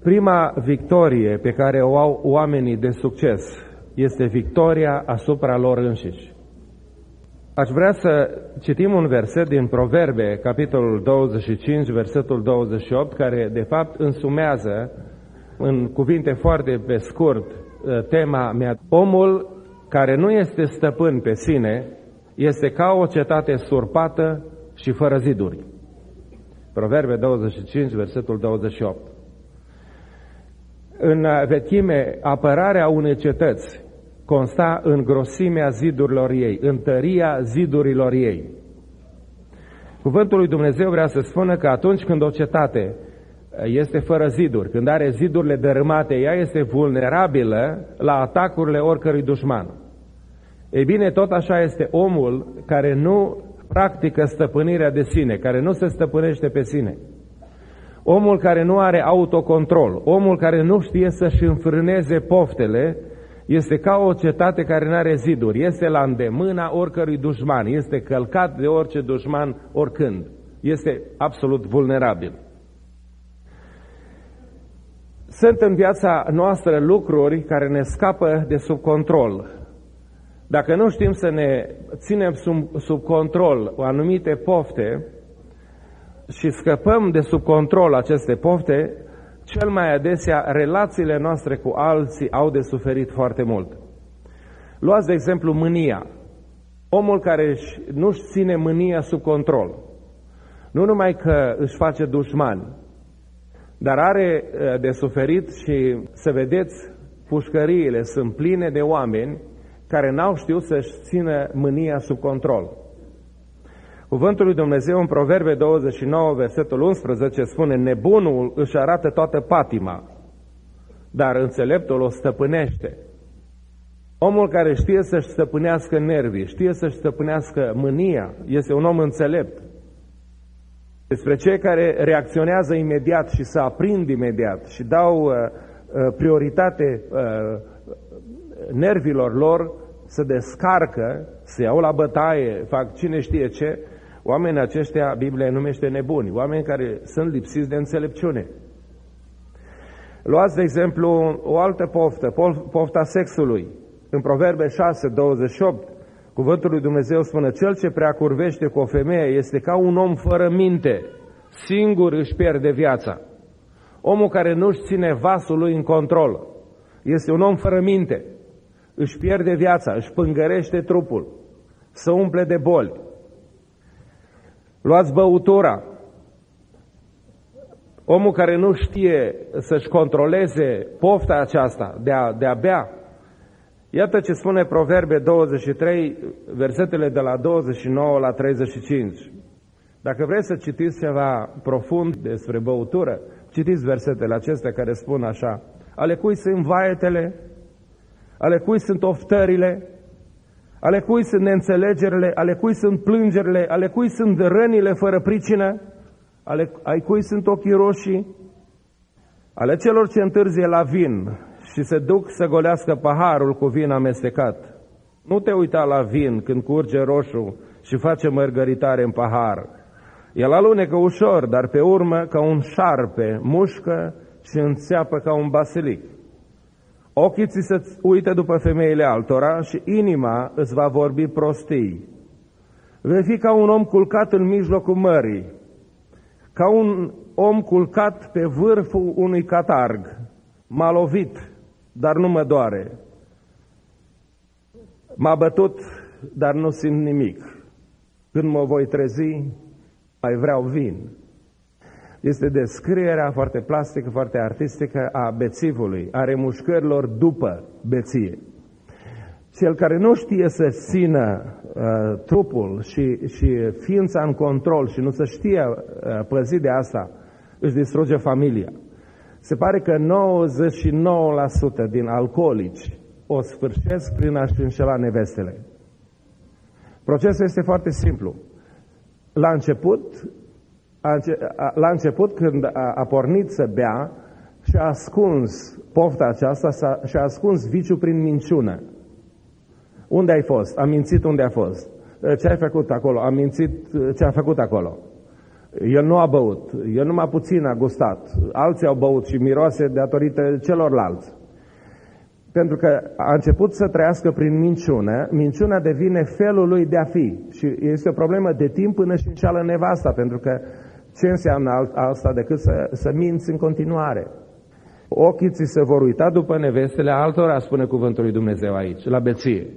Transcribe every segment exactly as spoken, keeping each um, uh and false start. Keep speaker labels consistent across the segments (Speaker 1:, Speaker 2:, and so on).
Speaker 1: Prima victorie pe care o au oamenii de succes este victoria asupra lor înșiși. Aș vrea să citim un verset din Proverbe, capitolul douăzeci și cinci, versetul douăzeci și opt, care de fapt însumează în cuvinte foarte pe scurt tema mea. Omul care nu este stăpân pe sine este ca o cetate surpată și fără ziduri. Proverbe douăzeci și cinci, versetul douăzeci și opt. În vechime, apărarea unei cetăți consta în grosimea zidurilor ei, în tăria zidurilor ei. Cuvântul lui Dumnezeu vrea să spună că atunci când o cetate este fără ziduri, când are zidurile dărâmate, ea este vulnerabilă la atacurile oricărui dușman. Ei bine, tot așa este omul care nu practică stăpânirea de sine, care nu se stăpânește pe sine. Omul care nu are autocontrol, omul care nu știe să-și înfrâneze poftele, este ca o cetate care nu are ziduri, este la îndemâna oricărui dușman, este călcat de orice dușman oricând, este absolut vulnerabil. Sunt în viața noastră lucruri care ne scapă de sub control. Dacă nu știm să ne ținem sub, sub control anumite pofte și scăpăm de sub control aceste pofte, cel mai adesea relațiile noastre cu alții au de suferit foarte mult. Luați de exemplu mânia. Omul care nu-și ține mânia sub control, nu numai că își face dușmani, dar are de suferit și să vedeți, pușcăriile sunt pline de oameni care n-au știut să-și țină mânia sub control. Cuvântul lui Dumnezeu în Proverbe douăzeci și nouă, versetul unsprezece spune: nebunul își arată toată patima, dar înțeleptul o stăpânește. Omul care știe să-și stăpânească nervii, știe să-și stăpânească mânia, este un om înțelept. Despre cei care reacționează imediat și se aprind imediat și dau uh, prioritate uh, nervilor lor, se descarcă, se iau la bătaie, fac cine știe ce, oamenii aceștia Biblia îi numește nebuni, oameni care sunt lipsiți de înțelepciune. Luați de exemplu o altă poftă, pofta sexului. În Proverbe șase, douăzeci și opt, cuvântul lui Dumnezeu spune: cel ce prea curvește cu o femeie este ca un om fără minte, singur își pierde viața. Omul care nu-și ține vasul lui în control este un om fără minte, își pierde viața, își pângărește trupul, se umple de boli. Luați băutura. Omul care nu știe să-și controleze pofta aceasta de a, de a bea. Iată ce spune Proverbe douăzeci și trei, versetele de la douăzeci și nouă la treizeci și cinci. Dacă vreți să citiți ceva profund despre băutură, citiți versetele acestea care spun așa: ale cui sunt vaetele, ale cui sunt oftările, ale cui sunt neînțelegerile, ale cui sunt plângerile, ale cui sunt rănile fără pricină, ale ai cui sunt ochii roșii, ale celor ce întârzie la vin și se duc să golească paharul cu vin amestecat. Nu te uita la vin când curge roșu și face mărgăritare în pahar. El alunecă ușor, dar pe urmă ca un șarpe mușcă și înțeapă ca un basilic. Ochii ți se uită după femeile altora și inima îți va vorbi prostii. Vei fi ca un om culcat în mijlocul mării, ca un om culcat pe vârful unui catarg. M-a lovit, dar nu mă doare. M-a bătut, dar nu simt nimic. Când mă voi trezi, mai vreau vin. Este descrierea foarte plastică, foarte artistică a bețivului, a remușcărilor după beție. Cel care nu știe să țină uh, trupul și, și ființa în control și nu să știe uh, păzi de asta, își distruge familia. Se pare că nouăzeci și nouă la sută din alcoolici o sfârșesc prin a-și înșela nevestele. Procesul este foarte simplu. La început, la început când a, a pornit să bea, și-a ascuns pofta aceasta, și-a ascuns viciul prin minciună. Unde ai fost? Am mințit unde a fost. Ce ai făcut acolo? Am mințit ce a făcut acolo. El nu a băut, el numai puțin a gustat, alții au băut și miroase datorită celorlalți. Pentru că a început să trăiască prin minciună, minciuna devine felul lui de a fi. Și este o problemă de timp până și înșeală nevasta, pentru că ce înseamnă asta decât să, să minți în continuare? Ochii ți se vor uita după nevestele altora, spune cuvântul lui Dumnezeu aici, la beție.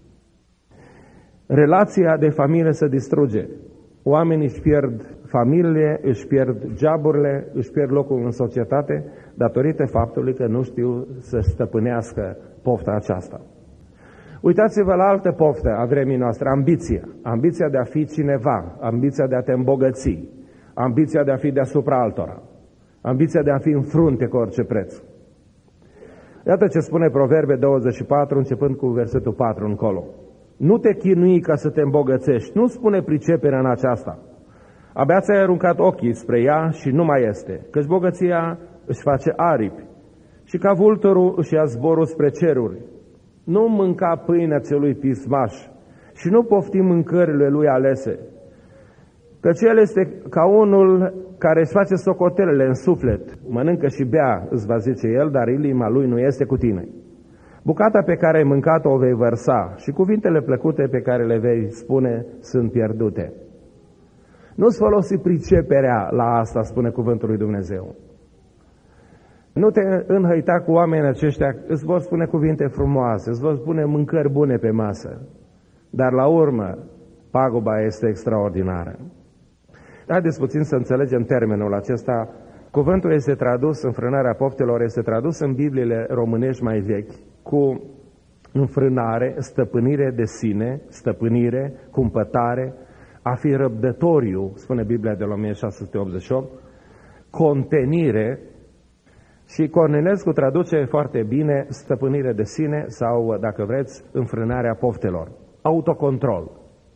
Speaker 1: Relația de familie se distruge. Oamenii își pierd familie, își pierd joburile, își pierd locul în societate datorită faptului că nu știu să stăpânească pofta aceasta. Uitați-vă la altă poftă a vremii noastre, ambiția. Ambiția de a fi cineva, ambiția de a te îmbogăți, ambiția de a fi deasupra altora, ambiția de a fi în frunte cu orice preț. Iată ce spune Proverbe douăzeci și patru, începând cu versetul patru încolo. Nu te chinui ca să te îmbogățești, nu spune priceperea în aceasta. Abia ți-ai aruncat ochii spre ea și nu mai este, căci bogăția își face aripi și ca vulturul își ia zborul spre ceruri. Nu mânca pâinea celui pismaș și nu pofti mâncările lui alese, căci el este ca unul care își face socotelele în suflet, mănâncă și bea, îți va zice el, dar inima lui nu este cu tine. Bucata pe care ai mâncat-o o vei vărsa și cuvintele plăcute pe care le vei spune sunt pierdute. Nu-ți folosi priceperea la asta, spune cuvântul lui Dumnezeu. Nu te înhăita cu oamenii aceștia, îți vor spune cuvinte frumoase, îți vor spune mâncări bune pe masă, dar la urmă paguba este extraordinară. Haideți puțin să înțelegem termenul acesta. Cuvântul este tradus, înfrânarea poftelor, este tradus în Bibliile românești mai vechi cu înfrânare, stăpânire de sine, stăpânire, cumpătare, a fi răbdătoriu, spune Biblia de la o mie șase sute optzeci și opt, contenire, și Cornilescu traduce foarte bine stăpânire de sine sau, dacă vreți, înfrânarea poftelor, autocontrol.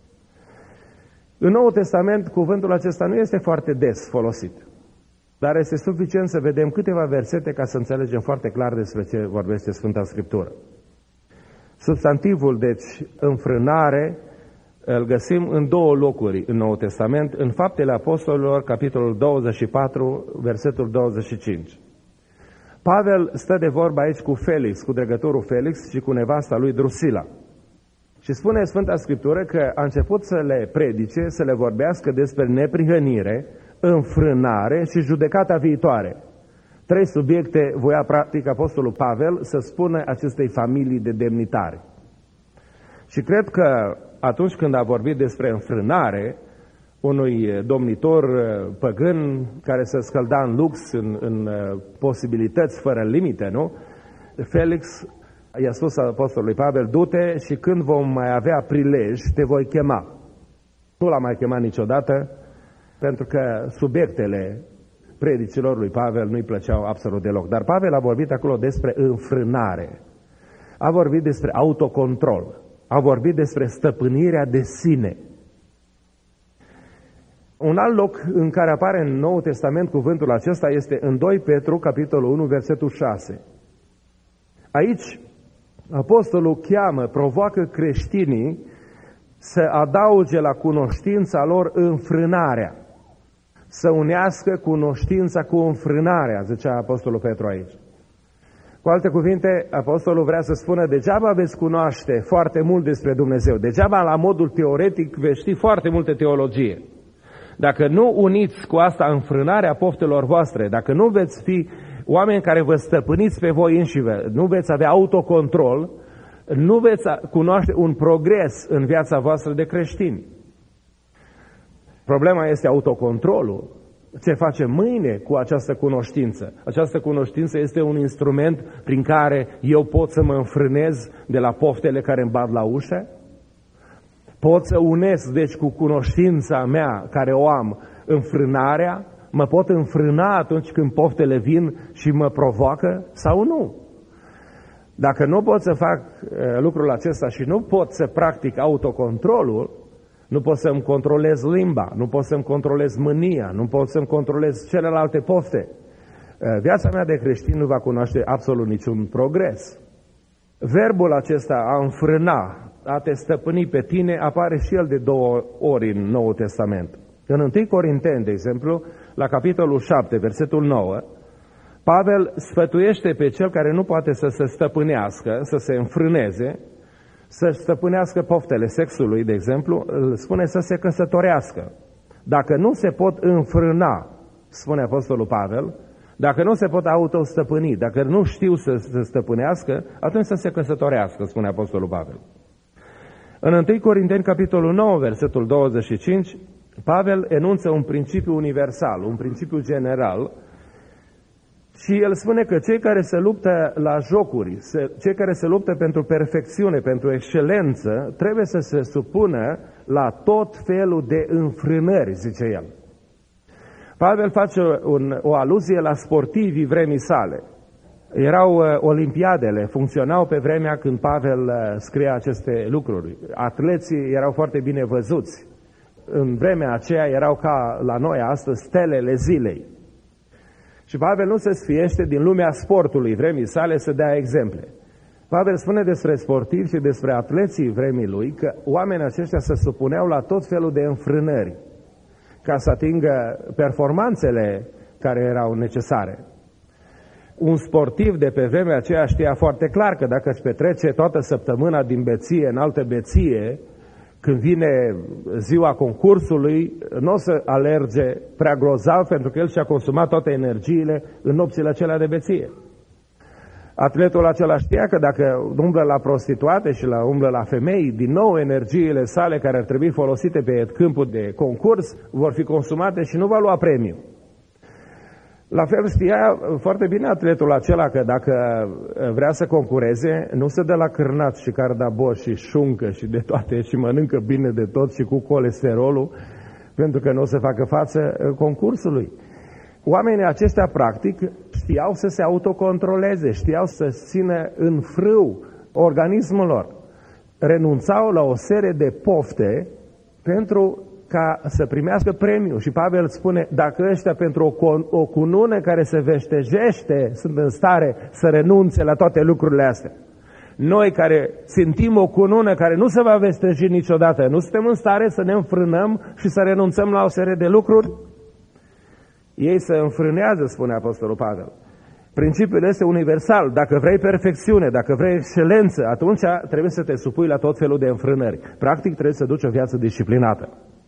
Speaker 1: În Noul Testament, cuvântul acesta nu este foarte des folosit, dar este suficient să vedem câteva versete ca să înțelegem foarte clar despre ce vorbește Sfânta Scriptură. Substantivul, deci, înfrânare, îl găsim în două locuri în Noul Testament, în Faptele Apostolilor, capitolul douăzeci și patru, versetul douăzeci și cinci. Pavel stă de vorbă aici cu Felix, cu dregătorul Felix și cu nevasta lui Drusila. Și spune Sfânta Scriptură că a început să le predice, să le vorbească despre neprihănire, înfrânare și judecata viitoare. Trei subiecte voia practic Apostolul Pavel să spună acestei familii de demnitari. Și cred că atunci când a vorbit despre înfrânare unui domnitor păgân care se scălda în lux, în, în posibilități fără limite, nu? Felix i-a spus Apostolului Pavel, du-te și când vom mai avea prilej, te voi chema. Nu l-a mai chemat niciodată, pentru că subiectele predicilor lui Pavel nu-i plăceau absolut deloc. Dar Pavel a vorbit acolo despre înfrânare, a vorbit despre autocontrol, a vorbit despre stăpânirea de sine. Un alt loc în care apare în Noul Testament cuvântul acesta este în doi Petru, capitolul unu, versetul șase. Aici, apostolul cheamă, provoacă creștinii să adauge la cunoștința lor înfrânarea, să unească cunoștința cu înfrânarea, zicea apostolul Petru aici. Cu alte cuvinte, apostolul vrea să spună, degeaba veți cunoaște foarte mult despre Dumnezeu, degeaba la modul teoretic veți ști foarte multe teologie. Dacă nu uniți cu asta înfrânarea poftelor voastre, dacă nu veți fi oameni care vă stăpâniți pe voi înșivă, nu veți avea autocontrol, nu veți cunoaște un progres în viața voastră de creștini. Problema este autocontrolul. Ce facem mâine cu această cunoștință? Această cunoștință este un instrument prin care eu pot să mă înfrânez de la poftele care îmi bat la ușă? Pot să unesc, deci, cu cunoștința mea care o am, înfrânarea? Mă pot înfrâna atunci când poftele vin și mă provoacă sau nu? Dacă nu pot să fac lucrul acesta și nu pot să practic autocontrolul, nu pot să-mi controlez limba, nu pot să-mi controlez mânia, nu pot să-mi controlez celelalte pofte, viața mea de creștin nu va cunoaște absolut niciun progres. Verbul acesta, a înfrâna, a te stăpâni pe tine, apare și el de două ori în Noul Testament. În întâi Corinteni, de exemplu, la capitolul șapte, versetul nouă, Pavel sfătuiește pe cel care nu poate să se stăpânească, să se înfrâneze, să stăpânească poftele sexului, de exemplu, îl spune să se căsătorească. Dacă nu se pot înfrâna, spune Apostolul Pavel, dacă nu se pot autostăpâni, dacă nu știu să se stăpânească, atunci să se căsătorească, spune Apostolul Pavel. În întâi Corinteni, capitolul nouă, versetul douăzeci și cinci, Pavel enunță un principiu universal, un principiu general, și el spune că cei care se luptă la jocuri, cei care se luptă pentru perfecțiune, pentru excelență, trebuie să se supună la tot felul de înfrânări, zice el. Pavel face un, o aluzie la sportivii vremii sale. Erau uh, olimpiadele, funcționau pe vremea când Pavel uh, scria aceste lucruri. Atleții erau foarte bine văzuți. În vremea aceea erau ca la noi astăzi stelele zilei. Și Pavel nu se sfiește din lumea sportului vremii sale să dea exemple. Pavel spune despre sportivi și despre atleții vremii lui că oamenii aceștia se supuneau la tot felul de înfrânări ca să atingă performanțele care erau necesare. Un sportiv de pe vremea aceea știa foarte clar că dacă își petrece toată săptămâna din beție în altă beție, când vine ziua concursului, nu o să alerge prea grozav, pentru că el și-a consumat toate energiile în nopțile acelea de beție. Atletul acela știa că dacă umblă la prostituate și la umblă la femei, din nou energiile sale care ar trebui folosite pe câmpul de concurs vor fi consumate și nu va lua premiu. La fel știa foarte bine atletul acela că dacă vrea să concureze, nu se dă la cârnat și cardabor și șuncă și de toate și mănâncă bine de tot și cu colesterolul, pentru că nu o să facă față concursului. Oamenii aceștia, practic, știau să se autocontroleze, știau să țină în frâu organismul lor. Renunțau la o serie de pofte pentru ca să primească premiu. Și Pavel spune, dacă ăștia pentru o, o cunună care se veștejește sunt în stare să renunțe la toate lucrurile astea. Noi care țintim o cunună care nu se va veșteji niciodată, nu suntem în stare să ne înfrânăm și să renunțăm la o serie de lucruri? Ei se înfrânează, spune Apostolul Pavel. Principiul este universal. Dacă vrei perfecțiune, dacă vrei excelență, atunci trebuie să te supui la tot felul de înfrânări. Practic trebuie să duci o viață disciplinată.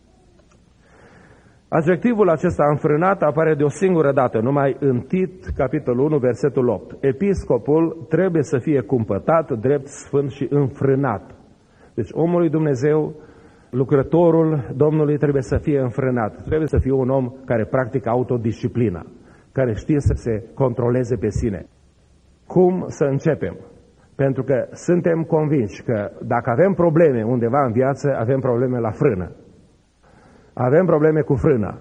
Speaker 1: Adjectivul acesta înfrânat apare de o singură dată, numai în Tit, capitolul unu, versetul opt. Episcopul trebuie să fie cumpătat, drept, sfânt și înfrânat. Deci omul lui Dumnezeu, lucrătorul Domnului trebuie să fie înfrânat. Trebuie să fie un om care practică autodisciplina, care știe să se controleze pe sine. Cum să începem? Pentru că suntem convinși că dacă avem probleme undeva în viață, avem probleme la frână. Avem probleme cu frâna.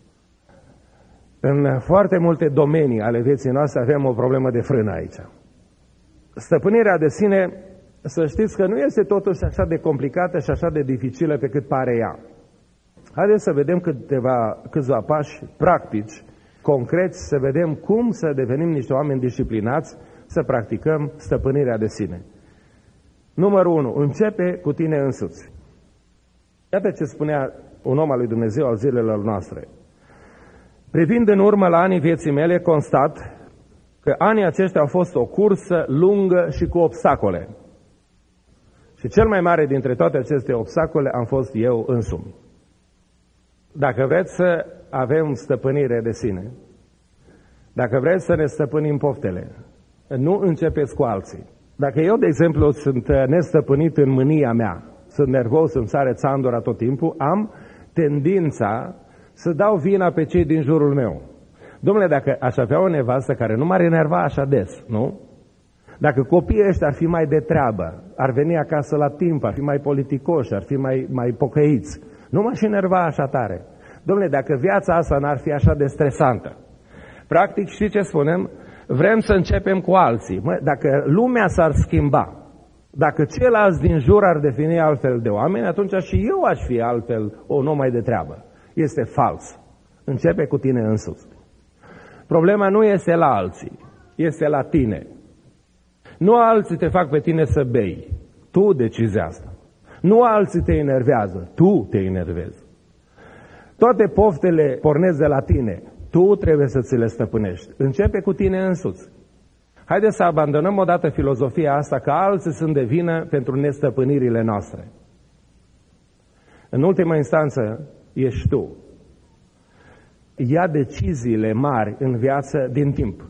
Speaker 1: În foarte multe domenii ale vieții noastre avem o problemă de frână aici. Stăpânirea de sine, să știți că nu este totuși așa de complicată și așa de dificilă pe cât pare ea. Haideți să vedem câteva, câțiva pași practici, concreți, să vedem cum să devenim niște oameni disciplinați, să practicăm stăpânirea de sine. Numărul unu. Începe cu tine însuți. Iată ce spunea un om al lui Dumnezeu al zilelor noastre. Privind în urmă la anii vieții mele, constat că anii aceștia au fost o cursă lungă și cu obstacole. Și cel mai mare dintre toate aceste obstacole am fost eu însumi. Dacă vreți să avem stăpânire de sine, dacă vreți să ne stăpânim poftele, nu începeți cu alții. Dacă eu, de exemplu, sunt nestăpânit în mânia mea, sunt nervos, îmi sare țandura tot timpul, am tendința să dau vina pe cei din jurul meu. Dom'le, dacă aș avea o nevastă care nu m-ar enerva așa des, nu? Dacă copiii ăștia ar fi mai de treabă, ar veni acasă la timp, ar fi mai politicoși, ar fi mai, mai pocăiți, nu m-aș enerva așa tare. Dom'le, dacă viața asta n-ar fi așa de stresantă. Practic, știi ce spunem? Vrem să începem cu alții. Mă, dacă lumea s-ar schimba, dacă ceilalți din jur ar defini altfel de oameni, atunci și eu aș fi altfel un om mai de treabă. Este fals. Începe cu tine însuți. Problema nu este la alții, este la tine. Nu alții te fac pe tine să bei, tu decizi asta. Nu alții te enervează, tu te enervezi. Toate poftele pornesc de la tine. Tu trebuie să ți le stăpânești. Începe cu tine însuți. Haideți să abandonăm odată filozofia asta că alții sunt de vină pentru nestăpânirile noastre. În ultima instanță, ești tu. Ia deciziile mari în viață din timp.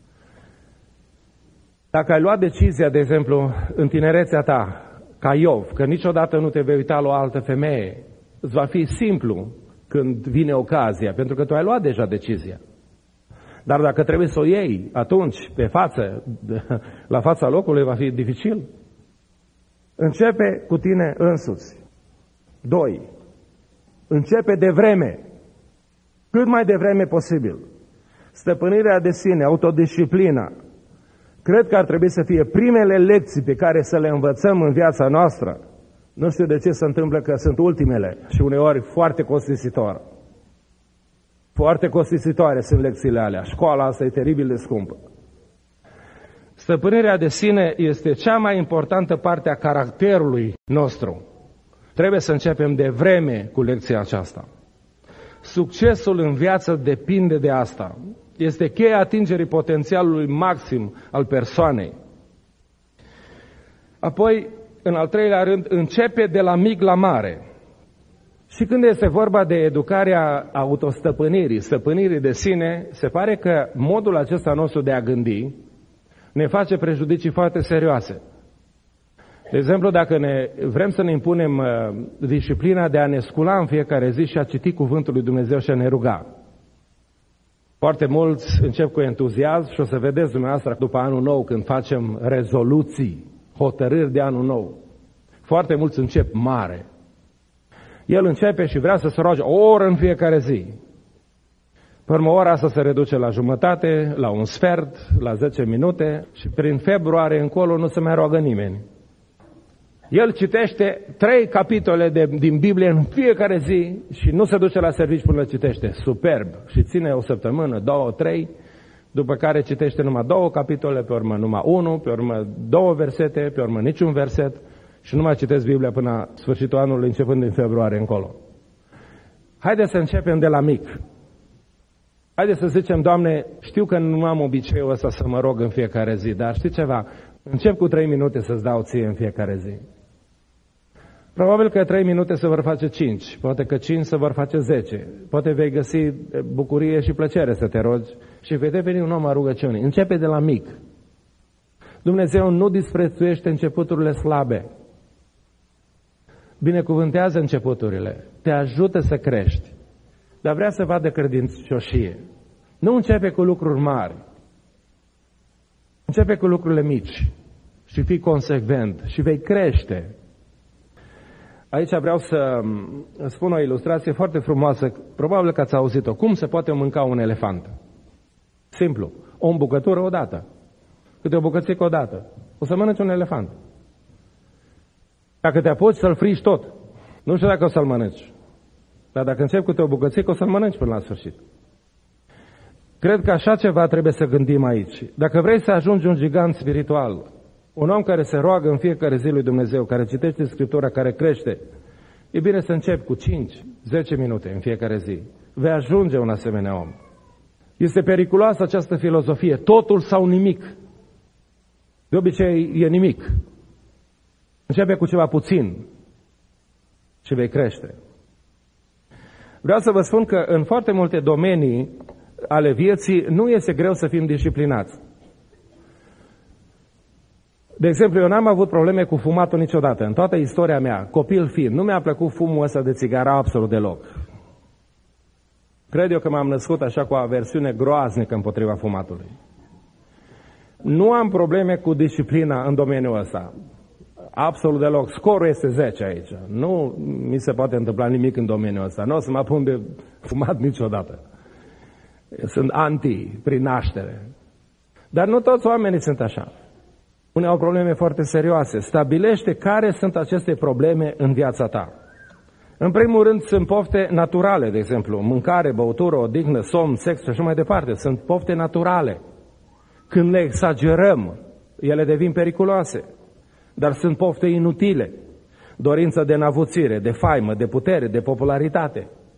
Speaker 1: Dacă ai luat decizia, de exemplu, în tinerețea ta, ca Iov, că niciodată nu te vei uita la o altă femeie, îți va fi simplu când vine ocazia, pentru că tu ai luat deja decizia. Dar dacă trebuie să o iei atunci, pe față, la fața locului, va fi dificil. Începe cu tine însuți. Doi. Începe de vreme. Cât mai devreme posibil. Stăpânirea de sine, autodisciplina. Cred că ar trebui să fie primele lecții pe care să le învățăm în viața noastră. Nu știu de ce se întâmplă că sunt ultimele și uneori foarte costisitoare. Foarte costisitoare sunt lecțiile alea. Școala asta e teribil de scumpă. Stăpânirea de sine este cea mai importantă parte a caracterului nostru. Trebuie să începem de vreme cu lecția aceasta. Succesul în viață depinde de asta. Este cheia atingerii potențialului maxim al persoanei. Apoi, în al treilea rând, începe de la mic la mare. Și când este vorba de educarea autostăpânirii, stăpânirii de sine, se pare că modul acesta nostru de a gândi ne face prejudicii foarte serioase. De exemplu, dacă ne, vrem să ne impunem uh, disciplina de a ne scula în fiecare zi și a citi cuvântul lui Dumnezeu și a ne ruga. Foarte mulți încep cu entuziasm și o să vedeți dumneavoastră după anul nou când facem rezoluții, hotărâri de anul nou. Foarte mulți încep mare. El începe și vrea să se roage o oră în fiecare zi. Pe urmă, ora asta se reduce la jumătate, la un sfert, la zece minute și prin februarie încolo nu se mai roagă nimeni. El citește trei capitole de, din Biblie în fiecare zi și nu se duce la serviciu până le citește. Superb! Și ține o săptămână, două, trei, după care citește numai două capitole, pe urmă numai unul, pe urmă două versete, pe urmă niciun verset și nu mai citesc Biblia până la sfârșitul anului, începând din februarie încolo. Haideți să începem de la mic. Haideți să zicem, Doamne, știu că nu am obiceiul ăsta să mă rog în fiecare zi, dar știi ceva? Încep cu trei minute să-ți dau ție în fiecare zi. Probabil că trei minute se vor face cinci, poate că cinci se vor face zece. Poate vei găsi bucurie și plăcere să te rogi și vei deveni un om al rugăciunii. Începe de la mic. Dumnezeu nu disprețuiește începuturile slabe. Binecuvântează începuturile, te ajută să crești, dar vrea să vadă credincioșie. Nu începe cu lucruri mari. Începe cu lucrurile mici și fii consecvent și vei crește. Aici vreau să spun o ilustrație foarte frumoasă, probabil că ați auzit-o. Cum se poate mânca un elefant? Simplu. O îmbucătură odată. Câte o bucățică odată. O să mănânci un elefant. Dacă te apuci să-l friși tot, nu știu dacă o să-l mănânci. Dar dacă începi cu o bucățică, o să-l mănânci până la sfârșit. Cred că așa ceva trebuie să gândim aici. Dacă vrei să ajungi un gigant spiritual, un om care se roagă în fiecare zi lui Dumnezeu, care citește Scriptura, care crește, e bine să începi cu cinci zece minute în fiecare zi. Vei ajunge un asemenea om. Este periculoasă această filozofie, totul sau nimic. De obicei e nimic. Începe cu ceva puțin și vei crește. Vreau să vă spun că în foarte multe domenii ale vieții nu este greu să fim disciplinați. De exemplu, eu n-am avut probleme cu fumatul niciodată. În toată istoria mea, copil fiind, nu mi-a plăcut fumul ăsta de țigară absolut deloc. Cred eu că m-am născut așa cu o aversiune groaznică împotriva fumatului. Nu am probleme cu disciplina în domeniul ăsta. Absolut deloc. Scorul este zece aici. Nu mi se poate întâmpla nimic în domeniul ăsta. Nu o să mă pun de fumat niciodată. Sunt anti, prin naștere. Dar nu toți oamenii sunt așa. Unii au probleme foarte serioase. Stabilește care sunt aceste probleme în viața ta. În primul rând sunt pofte naturale, de exemplu, mâncare, băutură, odihnă, somn, sex și așa mai departe. Sunt pofte naturale. Când le exagerăm, ele devin periculoase. Dar sunt pofte inutile. Dorința de înavuțire, de faimă, de putere, de popularitate.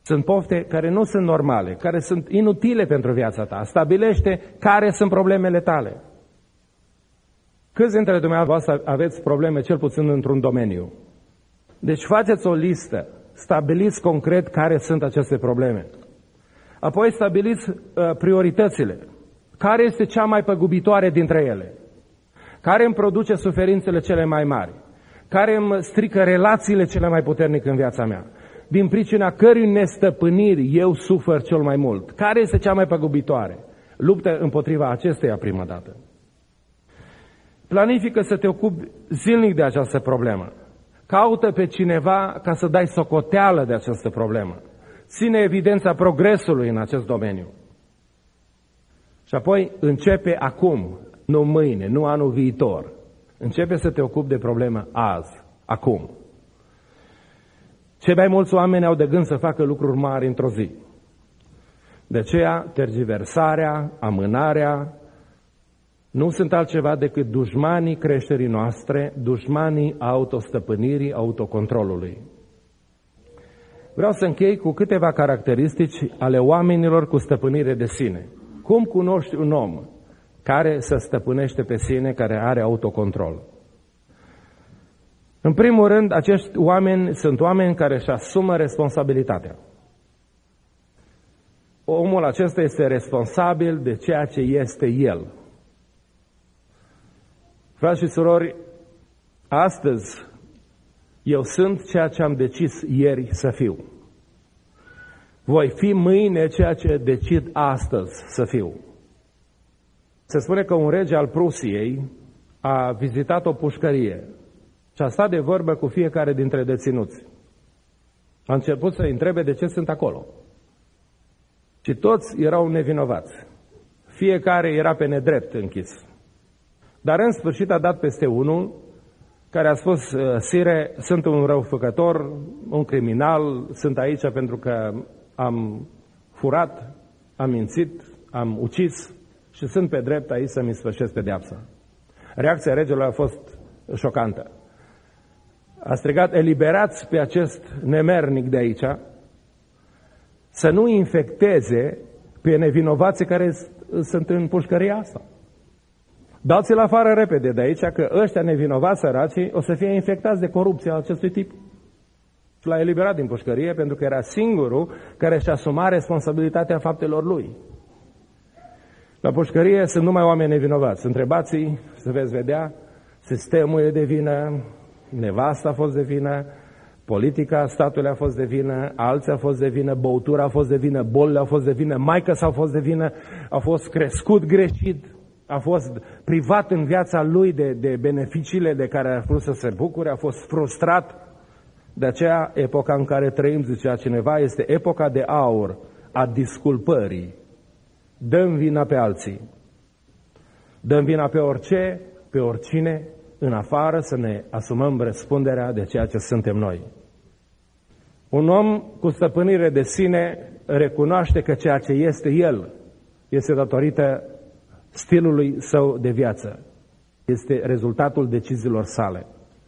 Speaker 1: Sunt pofte care nu sunt normale, care sunt inutile pentru viața ta. Stabilește care sunt problemele tale. Câți dintre dumneavoastră aveți probleme, cel puțin într-un domeniu? Deci faceți o listă, stabiliți concret care sunt aceste probleme. Apoi stabiliți uh, prioritățile. Care este cea mai păgubitoare dintre ele? Care îmi produce suferințele cele mai mari? Care îmi strică relațiile cele mai puternice în viața mea? Din pricina cărui nestăpâniri eu sufăr cel mai mult? Care este cea mai păgubitoare? Luptă împotriva acesteia prima dată. Planifică să te ocupi zilnic de această problemă. Caută pe cineva ca să dai socoteală de această problemă. Ține evidența progresului în acest domeniu. Și apoi începe acum, nu mâine, nu anul viitor. Începe să te ocupi de problemă azi, acum. Cei mai mulți oameni au de gând să facă lucruri mari într-o zi. De aceea, tergiversarea, amânarea, nu sunt altceva decât dușmanii creșterii noastre, dușmanii autostăpânirii, autocontrolului. Vreau să închei cu câteva caracteristici ale oamenilor cu stăpânire de sine. Cum cunoști un om care se stăpânește pe sine, care are autocontrol? În primul rând, acești oameni sunt oameni care își asumă responsabilitatea. Omul acesta este responsabil de ceea ce este el. Frați și surori, astăzi eu sunt ceea ce am decis ieri să fiu. Voi fi mâine ceea ce decid astăzi să fiu. Se spune că un rege al Prusiei a vizitat o pușcărie și a stat de vorbă cu fiecare dintre deținuți. A început să-i întrebe de ce sunt acolo. Și toți erau nevinovați. Fiecare era pe nedrept închis. Dar în sfârșit a dat peste unul care a spus: sire, sunt un răufăcător, un criminal, sunt aici pentru că am furat, am mințit, am ucis și sunt pe drept aici să-mi sfârșesc pedeapsa. Reacția regelui a fost șocantă. A strigat: eliberați pe acest nemernic de aici, să nu infecteze pe nevinovații care sunt în pușcăria asta. Dați-l afară repede de aici, că ăștia nevinovați săracii o să fie infectați de corupția acestui tip. Și l-a eliberat din pușcărie pentru că era singurul care și-a asumat responsabilitatea faptelor lui. La pușcărie sunt numai oameni nevinovați. Întrebați-i, să veți vedea, sistemul e de vină, nevasta a fost de vină, politica statului a fost de vină, alții a fost de vină, băutura a fost de vină, bolile au fost de vină, maică s-a fost de vină, a fost crescut greșit, a fost privat în viața lui de, de beneficiile de care a vrut să se bucure, a fost frustrat. De aceea, epoca în care trăim, zicea cineva, este epoca de aur a disculpării. Dăm vina pe alții. Dăm vina pe orice, pe oricine, în afară să ne asumăm răspunderea de ceea ce suntem noi. Un om cu stăpânire de sine recunoaște că ceea ce este el este datorită stilului său de viață. Este rezultatul deciziilor sale.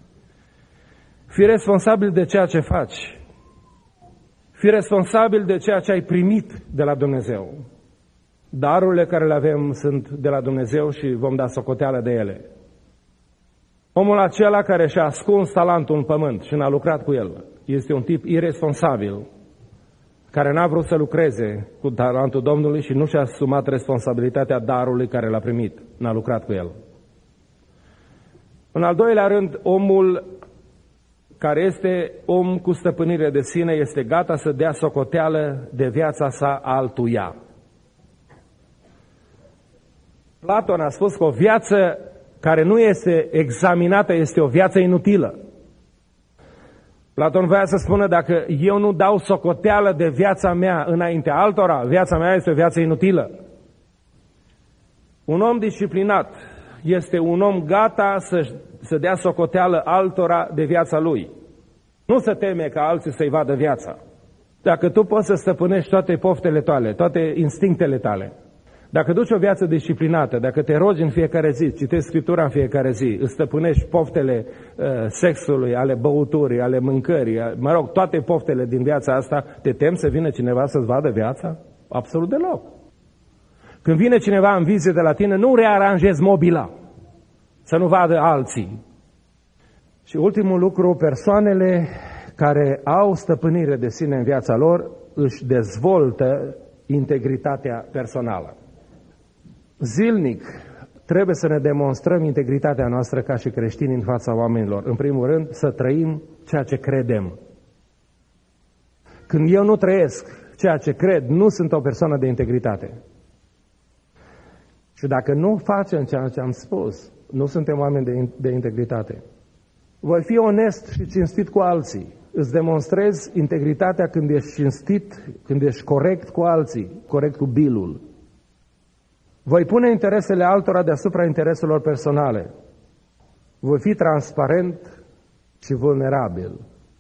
Speaker 1: Fii responsabil de ceea ce faci. Fii responsabil de ceea ce ai primit de la Dumnezeu. Darurile care le avem sunt de la Dumnezeu și vom da socoteală de ele. Omul acela care și-a ascuns talentul în pământ și n-a lucrat cu el este un tip irresponsabil, care n-a vrut să lucreze cu talentul Domnului și nu și-a asumat responsabilitatea darului care l-a primit. N-a lucrat cu el. În al doilea rând, omul care este om cu stăpânire de sine este gata să dea socoteală de viața sa altuia. Platon a spus că o viață care nu este examinată este o viață inutilă. Platon voia să spună, dacă eu nu dau socoteală de viața mea înaintea altora, viața mea este o viață inutilă. Un om disciplinat este un om gata să, să dea socoteală altora de viața lui. Nu se teme ca alții să-i vadă viața. Dacă tu poți să stăpânești toate poftele tale, toate instinctele tale, Dacă duci o viață disciplinată, dacă te rogi în fiecare zi, citești Scriptura în fiecare zi, îți stăpânești poftele uh, sexului, ale băuturii, ale mâncării, mă rog, toate poftele din viața asta, te temi să vină cineva să-ți vadă viața? Absolut deloc. Când vine cineva în vizită de la tine, nu rearanjezi mobila, să nu vadă alții. Și ultimul lucru, persoanele care au stăpânire de sine în viața lor își dezvoltă integritatea personală. Zilnic trebuie să ne demonstrăm integritatea noastră ca și creștini în fața oamenilor. În primul rând, să trăim ceea ce credem. Când eu nu trăiesc ceea ce cred, nu sunt o persoană de integritate. Și dacă nu facem ceea ce am spus, nu suntem oameni de, de integritate. Voi fi onest și cinstit cu alții. Îți demonstrezi integritatea când ești cinstit, când ești corect cu alții, corect cu bilul. Voi pune interesele altora deasupra intereselor personale. Voi fi transparent și vulnerabil.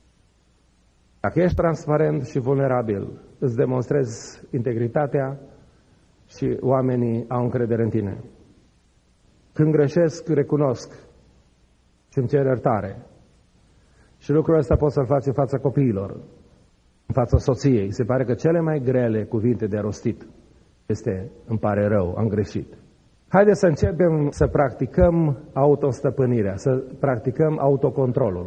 Speaker 1: Dacă ești transparent și vulnerabil, îți demonstrezi integritatea și oamenii au încredere în tine. Când greșesc, recunosc și îmi cer iertare. Și lucrul ăsta poți să-l faci în fața copiilor, în fața soției. Se pare că cele mai grele cuvinte de rostit este, îmi pare rău, am greșit. Haideți să începem să practicăm autostăpânirea, să practicăm autocontrolul.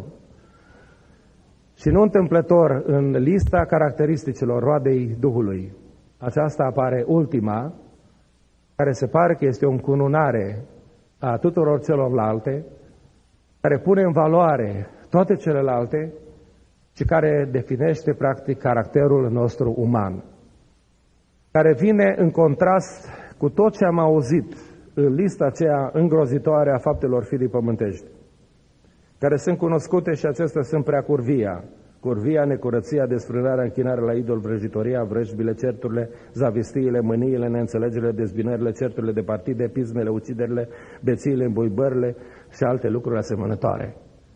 Speaker 1: Și nu întâmplător, în lista caracteristicilor roadei Duhului, aceasta apare ultima, care se pare că este o încununare a tuturor celorlalte, care pune în valoare toate celelalte și care definește practic caracterul nostru uman, care vine în contrast cu tot ce am auzit în lista aceea îngrozitoare a faptelor firii pământești, care sunt cunoscute și acestea sunt prea curvia, curvia, necurăția, desfrânarea, închinarea la idol, vrăjitoria, vrăjbile, certurile, zavistiile, mâniile, neînțelegerile, dezbinările, certurile de partide, pismele, uciderile, bețiile, îmbuibările și alte lucruri asemănătoare.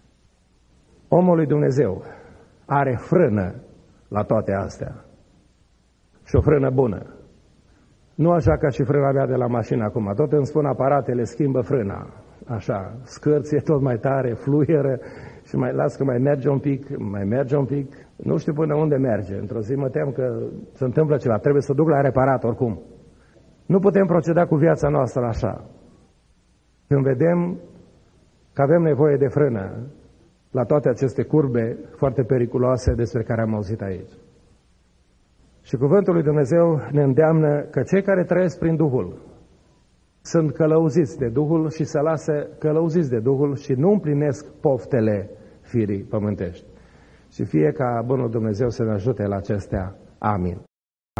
Speaker 1: Omul lui Dumnezeu are frână la toate astea. Și o frână bună. Nu așa ca și frâna mea de la mașină acum. Tot îmi spun aparatele, schimbă frâna. Așa, scârție tot mai tare, fluieră și mai las că mai merge un pic, mai merge un pic. Nu știu până unde merge. Într-o zi mă tem că se întâmplă ceva. Trebuie să o duc la reparat oricum. Nu putem proceda cu viața noastră așa. Când vedem că avem nevoie de frână la toate aceste curbe foarte periculoase despre care am auzit aici. Și cuvântul lui Dumnezeu ne îndeamnă că cei care trăiesc prin Duhul sunt călăuziți de Duhul și se lasă călăuziți de Duhul și nu împlinesc poftele firii pământești. Și fie ca bunul Dumnezeu să ne ajute la acestea. Amin.